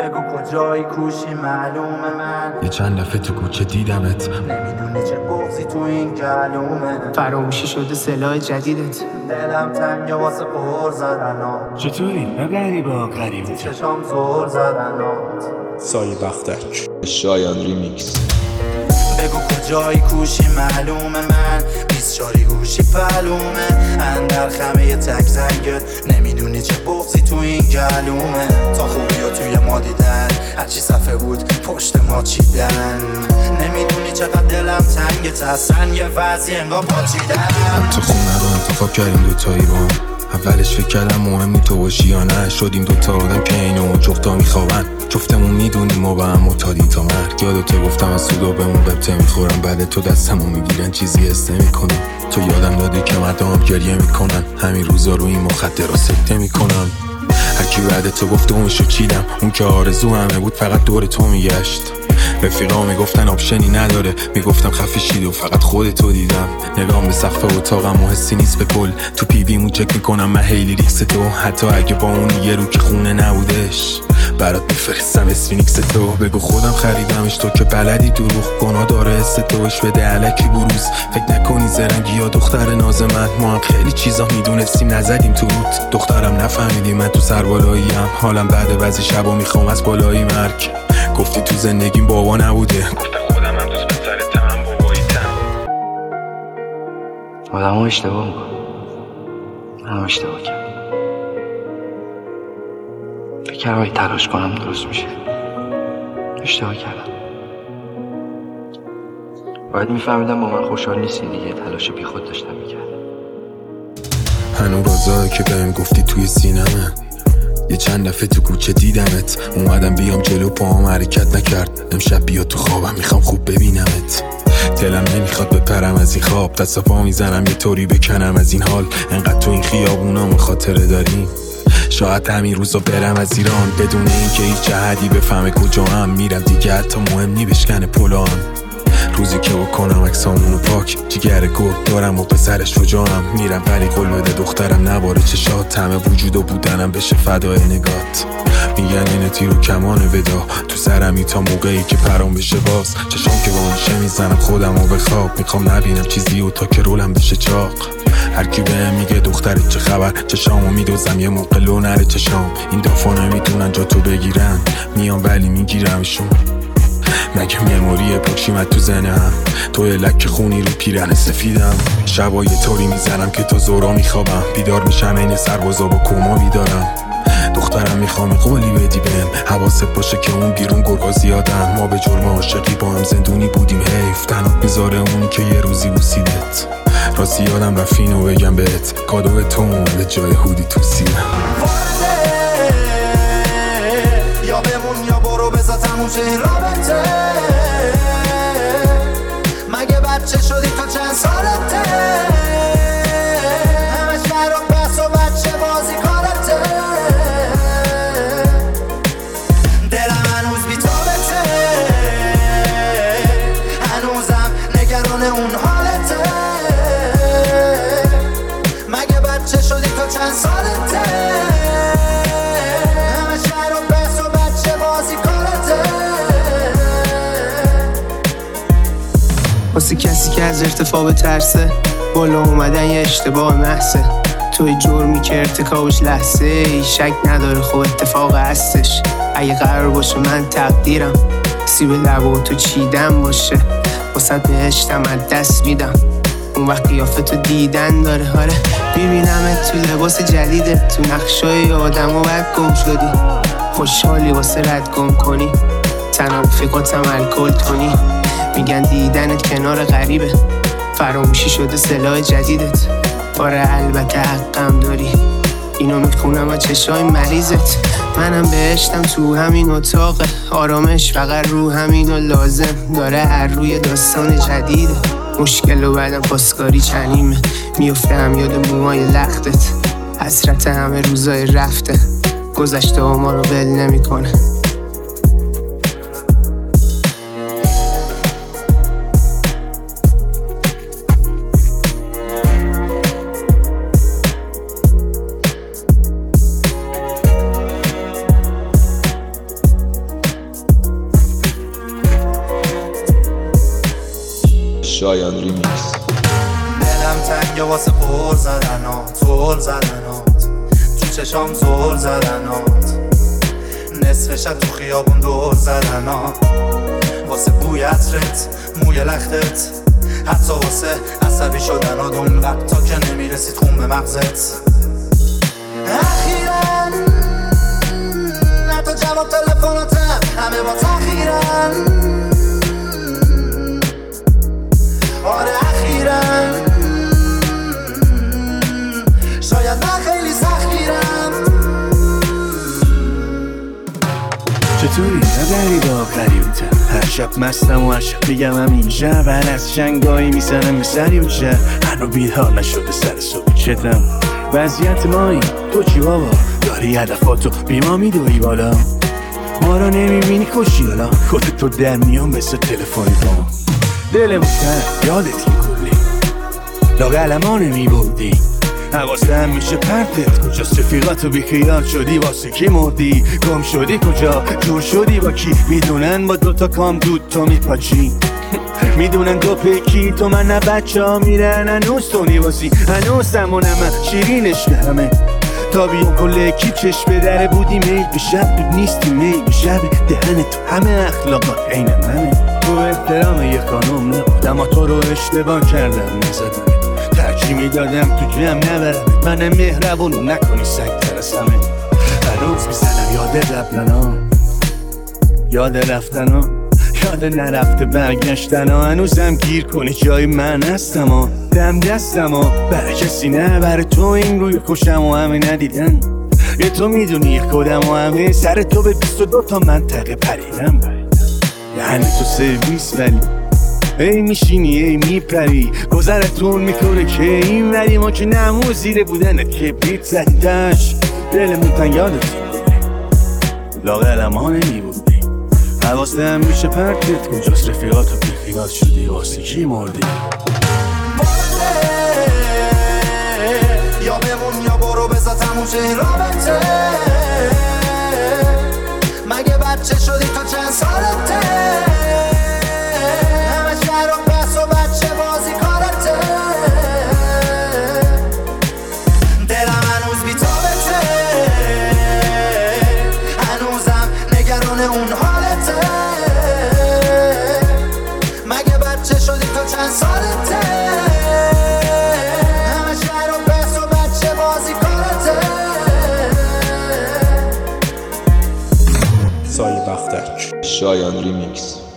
بگو کجایی کوشی معلومه من یه چند دفعه تو کوچه دیدمت، نمیدونی چه بغضی تو این گلومه. فراموشی شده سلاح جدیدت، دلم تنگه واسه پر زدنات. چطوری؟ نه غریبا غریبه چشام زور زدنات. سایه بختک شایان ریمیکس. بگو کجایی کوشی معلومه من 24 گوشی پلومه. اندر خمه ی تک زنگت نمیدونی چه بغضی تو این گلومه. تا خوبی و توی ما دیدن هرچی صفحه بود پشت ما چیدن. نمیدونی چقدر دلم تنگه تسن یه وضعی انگار پاچیدن. تو خونه رو انتخاب کردیم دوتایی با هم. اولش فکر کردم مهم نی تو باشی یا نه. شدیم دوتا آدم که اینو جفتا میخوابن. جفتمون میدونیم ما با هم معتادیم تا مرگ. یادته گفتم از سودا بهمون قبطه میخورم. بعد تو دستمو میگیرن چیزی حس نمیکنم. تو یادم دادی که مردم گریه میکنن. همین روزا رو این مخدرها سکته میکنم. هرکی بعد تو گفت اونشو چیدم. اون که آرزو همه بود فقط دور تو میگشت. رفیقا میگفتن آپشنی نداره. میگفتم خفه شید و فقط خودتو دیدم. نگام به سقف اتاقم و حسی نیست به کل. تو پیویمو چک میکنم من هیلی ریکس تو. حتی اگه با اون یه رو که خونه نبودش برات میفرستم اسفینیکس تو. بگو خودم خریدمش تو که بلدی دروغ گناه داره حس توش بده علکی بروز. فکر نکنی زرنگی یا دختر ناز من. ما هم خیلی چیزا میدونستیم نزدیم تو رود. دخترم نفهمیدی من تو سربالاییم. حالم بعد بعضی شبا میخوام از بالایی مرگ. گفتی تو زندگیم بابا نبوده. گفتم خودم هم دوست پسرتم هم باباییتم. آدم ها اشتباه میکنم. من اشتباه کردم. فکر باید تلاش کنم درست میشه. اشتباه کردم. باید میفهمیدم با من خوشحال نیستی دیگه. تلاش بی خود داشتم میکردم. هنو رازایی که بهم گفتی توی سینمه. یه چند دفعه تو کوچه دیدمت. اومدم بیام جلو پاهم حرکت نکرد. امشب بیا تو خوابم میخوام خوب ببینمت. دلم نمیخواد بپرم از این خواب. دست پا میزنم یه طوری بکنم از این حال. انقدر تو این خیابونامو خاطره داریم. شاید همین روزا برم از ایران بدون اینکه هیچ جهدی بفهمه کجا هم میرم دیگه. حتی مهم نی بشکنه پلان. روزی که بکنم عکسامونو پاک. جیگر گرد دارم و پسرش شجاعم. میرم ولی قول بده دخترم نباره چشات. همه وجود و بودنم بشه فدای نگات. میگن اینه تیر و کمان ودا. تو سرمی تا موقعی که پرام بشه باز. چشام که با میشه میزنم خودمو به خواب. میخوام نبینم چیزی و تا که رولم بشه چاق. هرکی بهم میگه دخترت چه خبر. چشامو میدوزم یه موقع لو نره چشام. این دافا نمیتونن جا تو بگیرن. میام ولی میگیرمشون. مگه مموری پاکشیمت تو ذهنم. تو لک خونی رو پیرن سفیدم. شبا یه طوری میزنم که تا زورا میخوابم. بیدار میشم این سربازا با کما بیدارم. دخترم میخوام قولی بدی بهم. حواست باشه که اون بیرون گرگا زیادن. ما به جرم عاشقی با هم زندونی بودیم. حیف تنات میذاره اونی که یه روزی بوسیدت. راستی یادم رفت اینو بگم بهت. کادو تو اومده جای هودی تو سینم. یا بمون یا برو بذار تموم شه این رابطه. مگه بچه شدی تو چند سالته؟ همه شهر و بس و بچه بازی کارته. دلم هنوز بی تابته. هنوزم نگران اون حالته. مگه بچه شدی تو چند سالته؟ واسه کسی که از ارتفاع به ترسه. بالا اومدن یه اشتباه محضه. توی جرمی که ارتکابش لحظه ای. شک نداره خب اتفاق هستش. اگه قرار باشه من تقدیرم سیب لب و تو چیدن باشه. واسه بهشتم از دست میدم. اون وقت قیافتو دیدن داره. آره میبینمت تو لباس جدیدت. تو نقشای آدم و بعد گم شدی. خوشحالی واسه رد گم کنی. تنها فکراتم الکل کنی. میگن دیدنت کنار غریبه. فراموشی شده سلاح جدیدت. آره البته حقم داری. اینو میخونم با چشای مریضت. منم بهشتم تو همین اتاقه. آرامش فقط رو همینو لازم داره. هر روی داستان جدیده. مشکل و بعدم پاسکاری چنیمه. میفتم یاد موهای لختت. حسرت همه روزای رفته. گذشته ها ما رو بل نمیکنه. شایان ریمیکس. دلم تنگه واسه پر زدنات، زل زدنات، تو چشام زل زدنات، نصف شب تو خیابون دور زدنات، واسه بوی عطرت، موی لختت، حتی واسه عصبی شدنات اون وقتا که نمیرسید خون به مغزت. اخیراً حتی جواب تلفناتم همه با تأخیرن. آره اخیراً شاید من خیلی سختگیرم. چطوری نگری با غریبتم؟ هر شب مستم و هر شب بگم همیشه بعد از جنگایی میزنم به سری و چه هنو بیدار نشده سر صبح چتم. وضعیت مایی تو چی بابا؟ داری هدفاتو بیما میدوی بالا، ما رو نمیبینی کشی حالا خودتو در میام مثل تلفنی با دلمون کرد یادت این کلی لاغلما نمیبودی حواسم میشه پرتت کجاست رفیقاتو بیخیال شدی واسه کی مردی گم شدی کجا جور شدی با کی میدونن با دوتا کام دود تو میپاچی میدونن دو پکی تو من نه بچه ها میرن هنوز تو نیوازی هنوز سمونم شیرینش به همه تا بیان کل کی چشم به دره بودی میل به شب دود نیستی میل به شب دهن تو همه اخلاقات عین منه تو احترام یه خانم نبود اما تو رو اشتباه کردم نزدم ترجیح میدادم تو جمع نبرم من مهربونو نکنی سگ ترسمه هنوز میزنم یاد قبلنا یاد رفتنا یاد نرفته برگشتن ها هنوزم گیر کنی جای من هستم ها دم دستم ها برای کسی نه برای تو این روی خوشم و همه ندیدن یه تو میدونی یک کدم و همه سر تو به 22 تا منطقه پریدم یعنی تو سرویس ولی ای میشینی ای میپری گذرتون میکنه که این ولی ما که نمو زیر بودنت که بیت زدیدش دلمون تن یادت لاغرم ها نمیبودی حواسته هم میشه پرتت کجاست رفیقاتو بیخیال شدی واسه کی مردی یا بمون یا برو بذار تموم شه این رابطه مگه بچه شدی تو چند سالته همه شهر و بس و بچه بازی کارته دلم هنوز بیتابته هنوزم نگران اون حالته مگه بچه شدی تو چند سالته همه شهر و بس و بچه بازی کارته. سایه بختک. شایان ریمیکس.